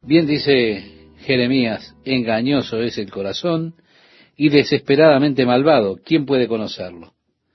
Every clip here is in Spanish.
Bien dice Jeremías, engañoso es el corazón y desesperadamente malvado, ¿quién puede conocerlo?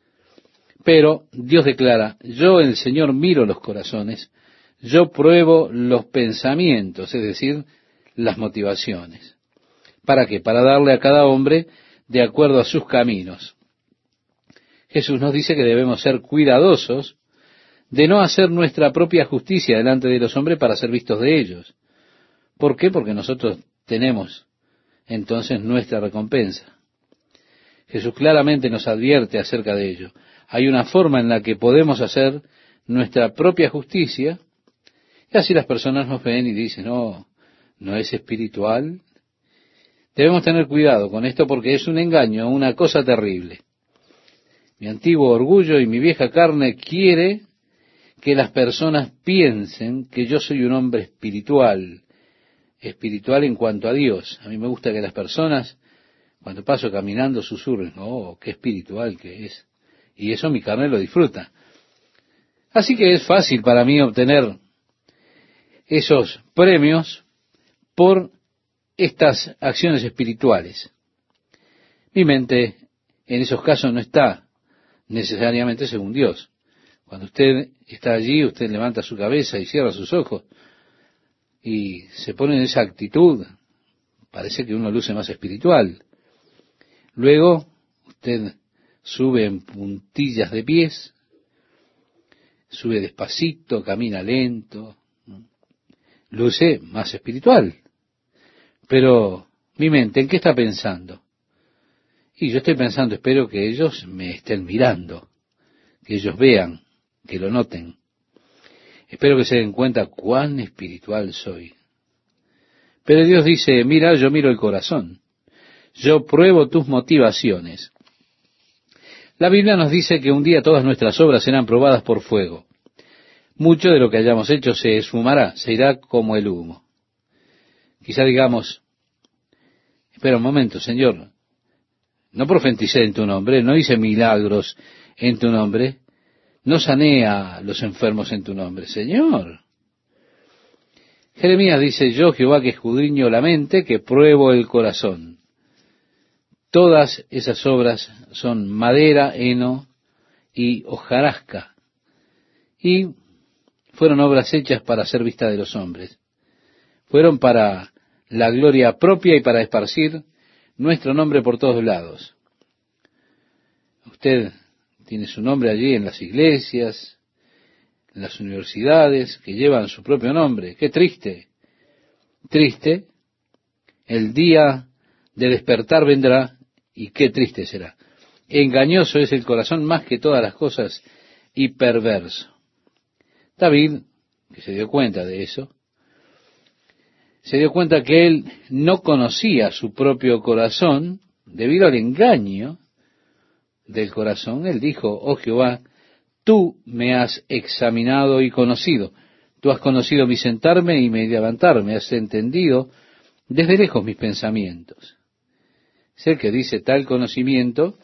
Pero Dios declara, yo el Señor miro los corazones, yo pruebo los pensamientos, es decir, las motivaciones. ¿Para qué? Para darle a cada hombre de acuerdo a sus caminos. Jesús nos dice que debemos ser cuidadosos de no hacer nuestra propia justicia delante de los hombres para ser vistos de ellos. ¿Por qué? Porque nosotros tenemos entonces nuestra recompensa. Jesús claramente nos advierte acerca de ello. Hay una forma en la que podemos hacer nuestra propia justicia, y así las personas nos ven y dicen, no, no es espiritual. Debemos tener cuidado con esto porque es un engaño, una cosa terrible. Mi antiguo orgullo y mi vieja carne quiere que las personas piensen que yo soy un hombre espiritual en cuanto a Dios. A mí me gusta que las personas, cuando paso caminando, susurren, oh, qué espiritual que es. Y eso mi carne lo disfruta. Así que es fácil para mí obtener esos premios por estas acciones espirituales. Mi mente en esos casos no está necesariamente según Dios. Cuando usted está allí, usted levanta su cabeza y cierra sus ojos y se pone en esa actitud, parece que uno luce más espiritual. Luego, usted sube en puntillas de pies, sube despacito, camina lento, luce más espiritual. Pero mi mente, ¿en qué está pensando? Y yo estoy pensando, espero que ellos me estén mirando, que ellos vean, que lo noten. Espero que se den cuenta cuán espiritual soy. Pero Dios dice, mira, yo miro el corazón. Yo pruebo tus motivaciones. La Biblia nos dice que un día todas nuestras obras serán probadas por fuego. Mucho de lo que hayamos hecho se esfumará, se irá como el humo. Quizá digamos, espera un momento, Señor, no profeticé en tu nombre, no hice milagros en tu nombre, no sané a los enfermos en tu nombre, Señor. Jeremías dice, yo Jehová que escudriño la mente, que pruebo el corazón. Todas esas obras son madera, heno y hojarasca. Y fueron obras hechas para ser vista de los hombres. Fueron para la gloria propia y para esparcir nuestro nombre por todos lados. Usted tiene su nombre allí en las iglesias, en las universidades, que llevan su propio nombre. ¡Qué triste! Triste. El día de despertar vendrá, y qué triste será. Engañoso es el corazón más que todas las cosas, y perverso. David, que se dio cuenta de eso, se dio cuenta que él no conocía su propio corazón debido al engaño del corazón. Él dijo, oh Jehová, tú me has examinado y conocido. Tú has conocido mi sentarme y mi levantarme. Has entendido desde lejos mis pensamientos. Es el que dice, tal conocimiento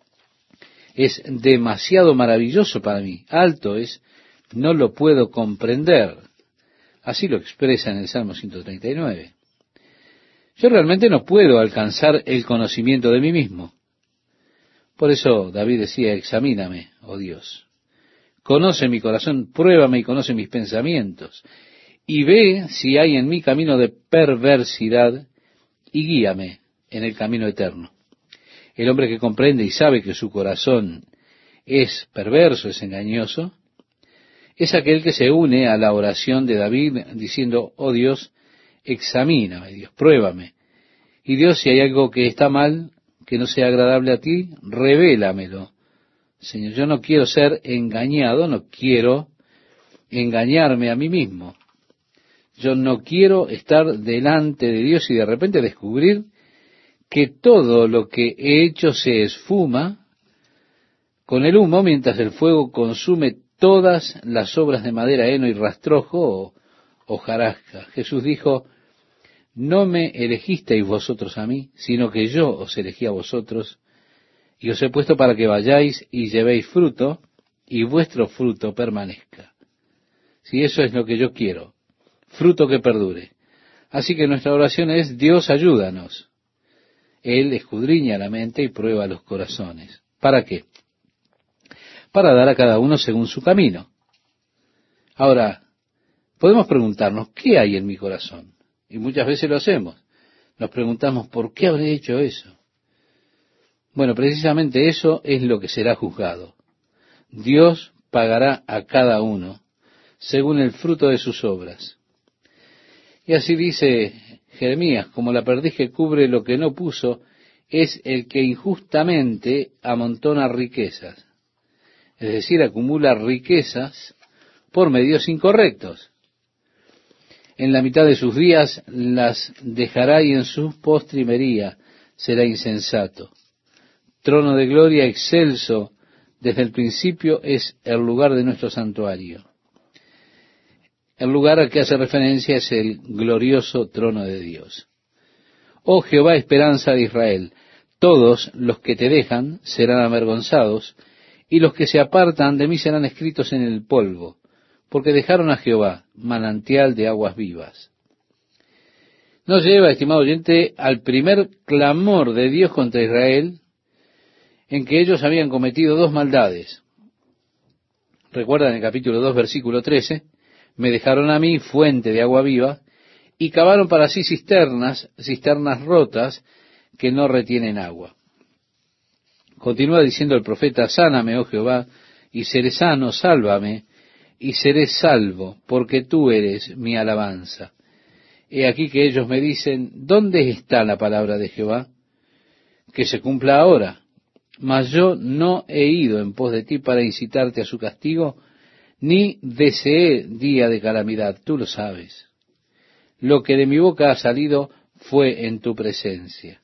es demasiado maravilloso para mí. Alto es, no lo puedo comprender. Así lo expresa en el Salmo 139. Yo realmente no puedo alcanzar el conocimiento de mí mismo. Por eso David decía, examíname, oh Dios. Conoce mi corazón, pruébame y conoce mis pensamientos. Y ve si hay en mí camino de perversidad y guíame en el camino eterno. El hombre que comprende y sabe que su corazón es perverso, es engañoso, es aquel que se une a la oración de David diciendo, oh Dios, examíname, Dios, pruébame. Y Dios, si hay algo que está mal, que no sea agradable a ti, revélamelo. Señor, yo no quiero ser engañado, no quiero engañarme a mí mismo. Yo no quiero estar delante de Dios y de repente descubrir que todo lo que he hecho se esfuma con el humo mientras el fuego consume todas las obras de madera, heno y rastrojo o hojarasca. Jesús dijo, no me elegisteis vosotros a mí, sino que yo os elegí a vosotros y os he puesto para que vayáis y llevéis fruto y vuestro fruto permanezca. Si eso es lo que yo quiero, fruto que perdure. Así que nuestra oración es: Dios, ayúdanos. Él escudriña la mente y prueba los corazones. ¿Para qué? Para dar a cada uno según su camino. Ahora, podemos preguntarnos: ¿qué hay en mi corazón? Y muchas veces lo hacemos. Nos preguntamos: ¿por qué habré hecho eso? Bueno, precisamente eso es lo que será juzgado. Dios pagará a cada uno según el fruto de sus obras. Y así dice Jeremías: como la perdiz que cubre lo que no puso, es el que injustamente amontona riquezas. Es decir, acumula riquezas por medios incorrectos. En la mitad de sus días las dejará, y en su postrimería será insensato. Trono de gloria excelso desde el principio es el lugar de nuestro santuario. El lugar al que hace referencia es el glorioso trono de Dios. Oh Jehová, esperanza de Israel, todos los que te dejan serán avergonzados, y los que se apartan de mí serán escritos en el polvo, porque dejaron a Jehová, manantial de aguas vivas. Nos lleva, estimado oyente, al primer clamor de Dios contra Israel, en que ellos habían cometido dos maldades. Recuerdan el capítulo 2, versículo 13, me dejaron a mí, fuente de agua viva, y cavaron para sí cisternas rotas que no retienen agua. Continúa diciendo el profeta: sáname, oh Jehová, y seré sano; sálvame, y seré salvo, porque tú eres mi alabanza. He aquí que ellos me dicen: ¿dónde está la palabra de Jehová? Que se cumpla ahora. Mas yo no he ido en pos de ti para incitarte a su castigo, ni deseé día de calamidad, tú lo sabes. Lo que de mi boca ha salido fue en tu presencia.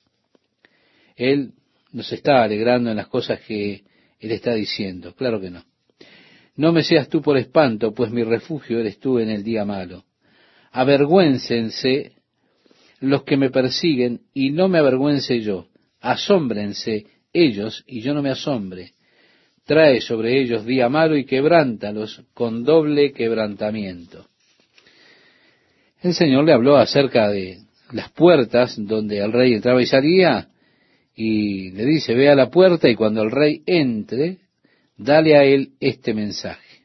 Él nos está alegrando en las cosas que Él está diciendo. Claro que no. No me seas tú por espanto, pues mi refugio eres tú en el día malo. Avergüéncense los que me persiguen, y no me avergüence yo. Asómbrense ellos, y yo no me asombre. Trae sobre ellos día malo y quebrántalos con doble quebrantamiento. El Señor le habló acerca de las puertas donde el rey entraba y salía, y le dice: ve a la puerta, y cuando el rey entre, dale a él este mensaje.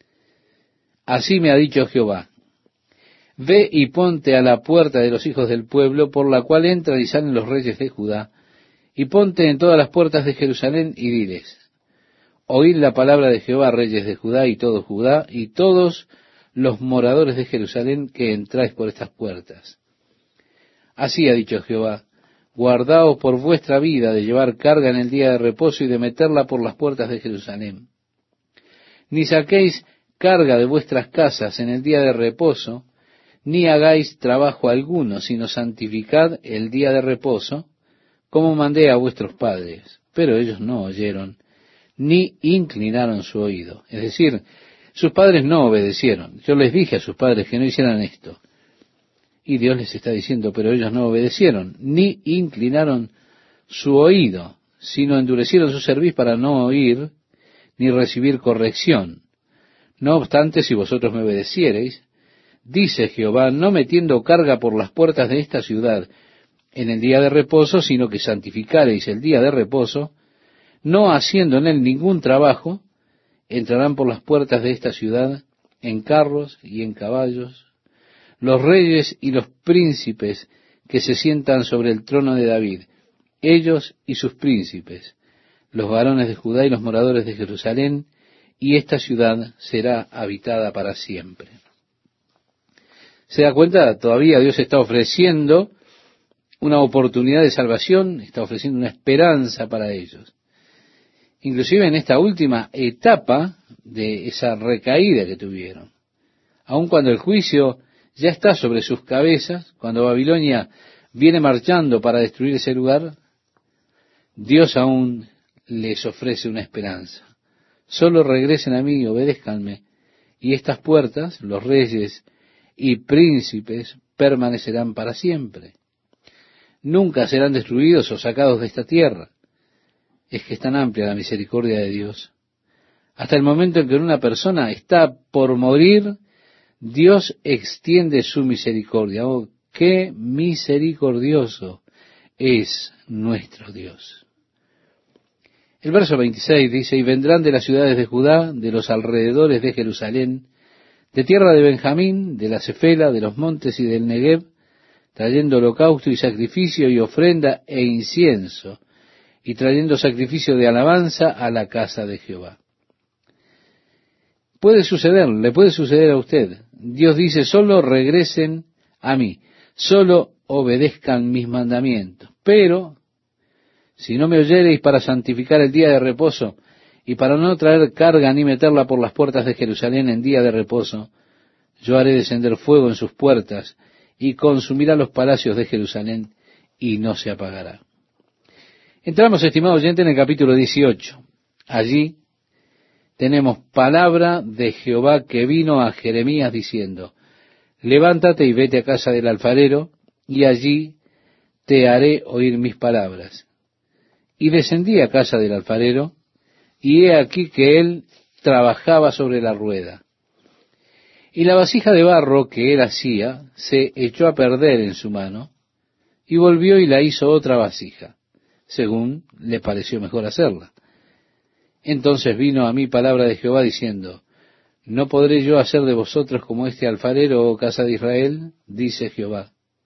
Así me ha dicho Jehová: ve y ponte a la puerta de los hijos del pueblo, por la cual entran y salen los reyes de Judá, y ponte en todas las puertas de Jerusalén, y diles: oíd la palabra de Jehová, reyes de Judá, y todo Judá, y todos los moradores de Jerusalén, que entráis por estas puertas. Así ha dicho Jehová: guardaos por vuestra vida de llevar carga en el día de reposo y de meterla por las puertas de Jerusalén. Ni saquéis carga de vuestras casas en el día de reposo, ni hagáis trabajo alguno, sino santificad el día de reposo, como mandé a vuestros padres. Pero ellos no oyeron, ni inclinaron su oído. Es decir, sus padres no obedecieron. Yo les dije a sus padres que no hicieran esto. Y Dios les está diciendo: pero ellos no obedecieron, ni inclinaron su oído, sino endurecieron su cerviz para no oír, ni recibir corrección. No obstante, si vosotros me obedeciereis, dice Jehová, no metiendo carga por las puertas de esta ciudad en el día de reposo, sino que santificareis el día de reposo, no haciendo en él ningún trabajo, entrarán por las puertas de esta ciudad en carros y en caballos los reyes y los príncipes que se sientan sobre el trono de David, ellos y sus príncipes, los varones de Judá y los moradores de Jerusalén, y esta ciudad será habitada para siempre. ¿Se da cuenta? Todavía Dios está ofreciendo una oportunidad de salvación, está ofreciendo una esperanza para ellos. Inclusive en esta última etapa de esa recaída que tuvieron. Aun cuando el juicio ya está sobre sus cabezas, cuando Babilonia viene marchando para destruir ese lugar, Dios aún les ofrece una esperanza. Solo regresen a mí y obedézcanme, y estas puertas, los reyes y príncipes, permanecerán para siempre. Nunca serán destruidos o sacados de esta tierra. Es que es tan amplia la misericordia de Dios. Hasta el momento en que una persona está por morir, Dios extiende su misericordia. Oh, qué misericordioso es nuestro Dios. El verso 26 dice, y vendrán de las ciudades de Judá, de los alrededores de Jerusalén, de tierra de Benjamín, de la Cefela, de los montes y del Negev, trayendo holocausto y sacrificio y ofrenda e incienso, y trayendo sacrificio de alabanza a la casa de Jehová. Puede suceder, le puede suceder a usted. Dios dice, solo regresen a mí, solo obedezcan mis mandamientos. Pero, si no me oyereis para santificar el día de reposo, y para no traer carga ni meterla por las puertas de Jerusalén en día de reposo, yo haré descender fuego en sus puertas, y consumirá los palacios de Jerusalén, y no se apagará. Entramos, estimado oyente, en el capítulo 18. Allí tenemos palabra de Jehová que vino a Jeremías diciendo, levántate y vete a casa del alfarero, y allí te haré oír mis palabras. Y descendí a casa del alfarero, y he aquí que él trabajaba sobre la rueda. Y la vasija de barro que él hacía se echó a perder en su mano, y volvió y la hizo otra vasija, según le pareció mejor hacerla. Entonces vino a mí palabra de Jehová diciendo, ¿no podré yo hacer de vosotros como este alfarero, oh casa de Israel? Dice Jehová.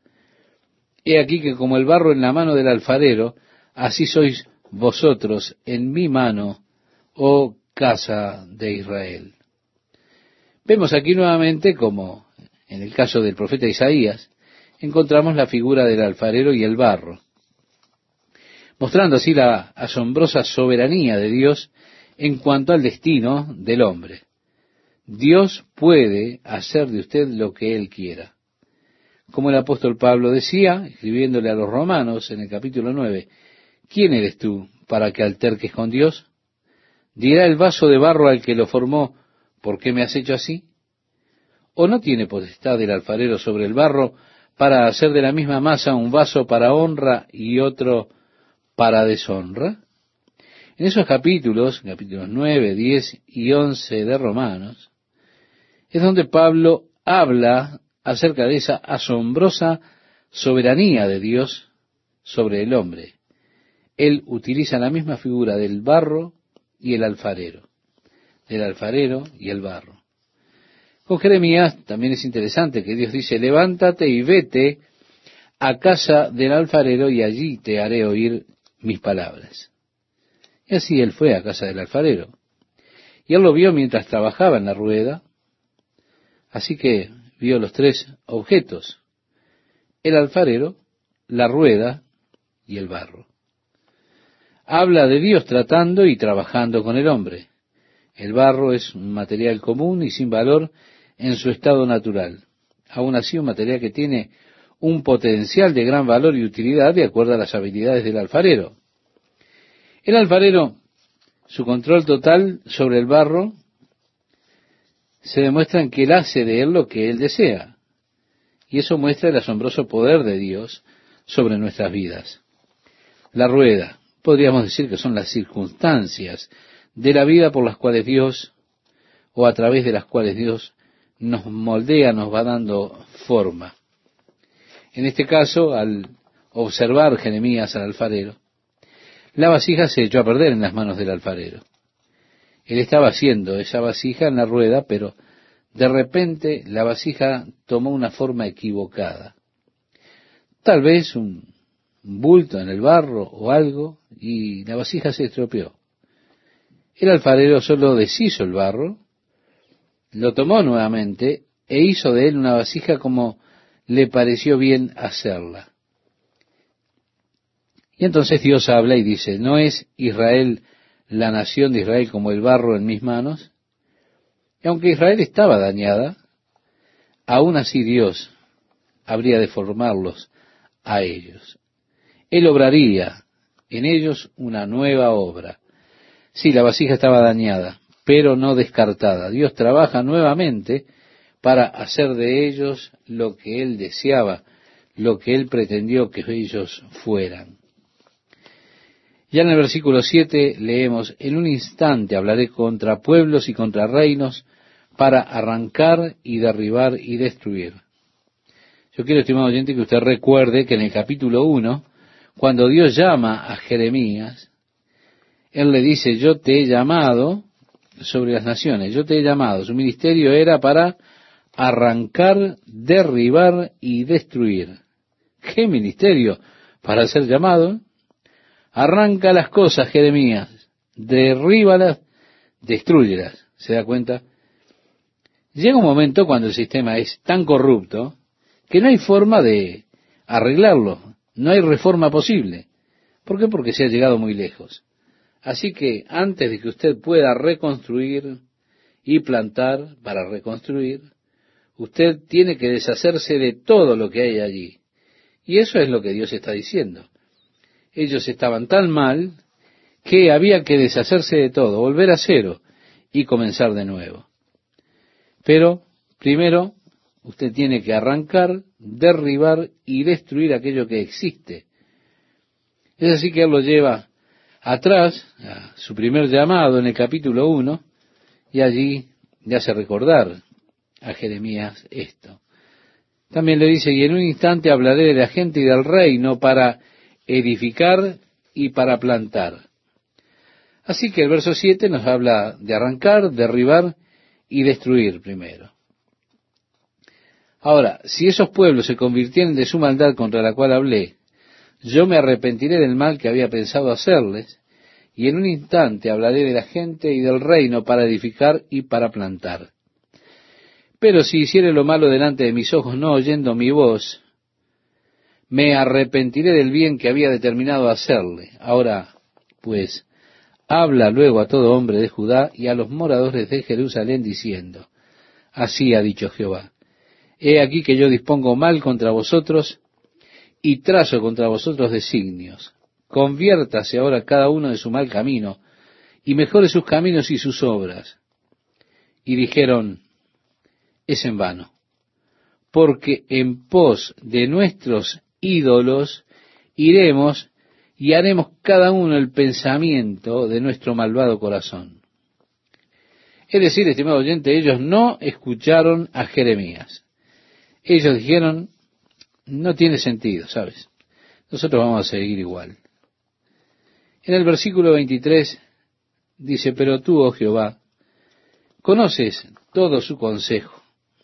He aquí que como el barro en la mano del alfarero, así sois vosotros en mi mano, oh casa de Israel. Vemos aquí nuevamente, como en el caso del profeta Isaías, encontramos la figura del alfarero y el barro, mostrando así la asombrosa soberanía de Dios en cuanto al destino del hombre. Dios puede hacer de usted lo que Él quiera. Como el apóstol Pablo decía, escribiéndole a los romanos en el capítulo 9, ¿quién eres tú para que alterques con Dios? ¿Dirá el vaso de barro al que lo formó, ¿por qué me has hecho así? ¿O no tiene potestad el alfarero sobre el barro para hacer de la misma masa un vaso para honra y otro para deshonra? En esos capítulos 9, 10 y 11 de Romanos, es donde Pablo habla acerca de esa asombrosa soberanía de Dios sobre el hombre. Él utiliza la misma figura del barro y el alfarero, del alfarero y el barro. Con Jeremías también es interesante que Dios dice, levántate y vete a casa del alfarero y allí te haré oír mis palabras. Y así él fue a casa del alfarero. Y él lo vio mientras trabajaba en la rueda. Así que vio los tres objetos: el alfarero, la rueda y el barro. Habla de Dios tratando y trabajando con el hombre. El barro es un material común y sin valor en su estado natural. Aún así, un material que tiene un potencial de gran valor y utilidad de acuerdo a las habilidades del alfarero. El alfarero, su control total sobre el barro, se demuestra en que él hace de él lo que él desea. Y eso muestra el asombroso poder de Dios sobre nuestras vidas. La rueda, podríamos decir que son las circunstancias de la vida por las cuales Dios, o a través de las cuales Dios nos moldea, nos va dando forma. En este caso, al observar Jeremías al alfarero, la vasija se echó a perder en las manos del alfarero. Él estaba haciendo esa vasija en la rueda, pero de repente la vasija tomó una forma equivocada. Tal vez un bulto en el barro o algo, y la vasija se estropeó. El alfarero solo deshizo el barro, lo tomó nuevamente e hizo de él una vasija como le pareció bien hacerla. Y entonces Dios habla y dice, ¿no es Israel, la nación de Israel, como el barro en mis manos? Y aunque Israel estaba dañada, aún así Dios habría de formarlos a ellos. Él obraría en ellos una nueva obra. Sí, la vasija estaba dañada, pero no descartada. Dios trabaja nuevamente para hacer de ellos lo que Él deseaba, lo que Él pretendió que ellos fueran. Ya en el versículo 7 leemos, en un instante hablaré contra pueblos y contra reinos para arrancar y derribar y destruir. Yo quiero, estimado oyente, que usted recuerde que en el capítulo 1, cuando Dios llama a Jeremías, Él le dice, yo te he llamado sobre las naciones, yo te he llamado. Su ministerio era para arrancar, derribar y destruir. ¿Qué ministerio para ser llamado? Arranca las cosas, Jeremías, derríbalas, destrúyelas. ¿Se da cuenta? Llega un momento cuando el sistema es tan corrupto que no hay forma de arreglarlo, no hay reforma posible. ¿Por qué? Porque se ha llegado muy lejos. Así que antes de que usted pueda reconstruir y plantar para reconstruir, usted tiene que deshacerse de todo lo que hay allí. Y eso es lo que Dios está diciendo. Ellos estaban tan mal que había que deshacerse de todo, volver a cero y comenzar de nuevo. Pero primero usted tiene que arrancar, derribar y destruir aquello que existe. Es así que Él lo lleva atrás, a su primer llamado en el capítulo 1, y allí le hace recordar a Jeremías esto. También le dice, y en un instante hablaré de la gente y del reino para edificar y para plantar. Así que el verso 7 nos habla de arrancar, derribar y destruir primero. Ahora, si esos pueblos se convirtieren de su maldad contra la cual hablé, yo me arrepentiré del mal que había pensado hacerles, y en un instante hablaré de la gente y del reino para edificar y para plantar. Pero si hiciere lo malo delante de mis ojos, no oyendo mi voz, me arrepentiré del bien que había determinado hacerle. Ahora, pues, habla luego a todo hombre de Judá y a los moradores de Jerusalén, diciendo, así ha dicho Jehová, he aquí que yo dispongo mal contra vosotros, y trazo contra vosotros designios. Conviértase ahora cada uno de su mal camino, y mejore sus caminos y sus obras. Y dijeron, es en vano, porque en pos de nuestros ídolos iremos y haremos cada uno el pensamiento de nuestro malvado corazón. Es decir, estimado oyente, ellos no escucharon a Jeremías. Ellos dijeron, no tiene sentido, ¿sabes? Nosotros vamos a seguir igual. En el versículo 23 dice, pero tú, oh Jehová, conoces todo su consejo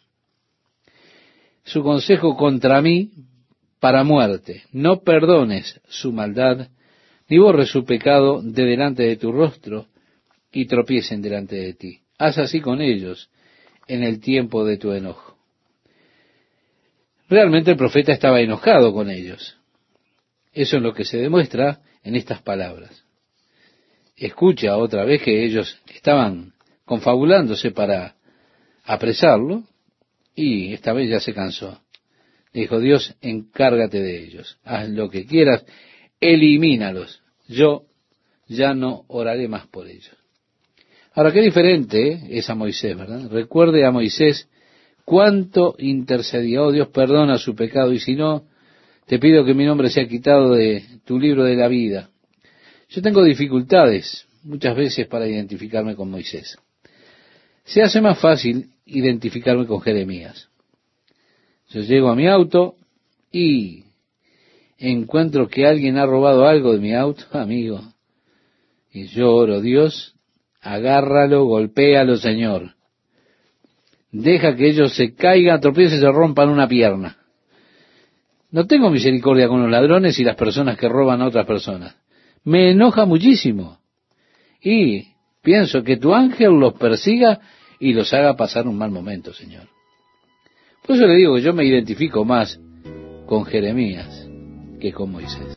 contra mí para muerte. No perdones su maldad, ni borres su pecado de delante de tu rostro, y tropiecen delante de ti. Haz así con ellos en el tiempo de tu enojo. Realmente el profeta estaba enojado con ellos. Eso es lo que se demuestra en estas palabras. Escucha otra vez que ellos estaban confabulándose para apresarlo, y esta vez ya se cansó. Dijo, Dios, encárgate de ellos, haz lo que quieras, elimínalos. Yo ya no oraré más por ellos. Ahora, qué diferente es a Moisés, ¿verdad? Recuerde a Moisés cuánto intercedía. Oh Dios, perdona su pecado, y si no, te pido que mi nombre sea quitado de tu libro de la vida. Yo tengo dificultades muchas veces para identificarme con Moisés. Se hace más fácil identificarme con Jeremías. Yo llego a mi auto y encuentro que alguien ha robado algo de mi auto, amigo, y yo oro, Dios, agárralo, golpéalo, Señor. Deja que ellos se caigan, tropiecen y se rompan una pierna. No tengo misericordia con los ladrones y las personas que roban a otras personas. Me enoja muchísimo. Y pienso que tu ángel los persiga y los haga pasar un mal momento, Señor. Por eso le digo que yo me identifico más con Jeremías que con Moisés.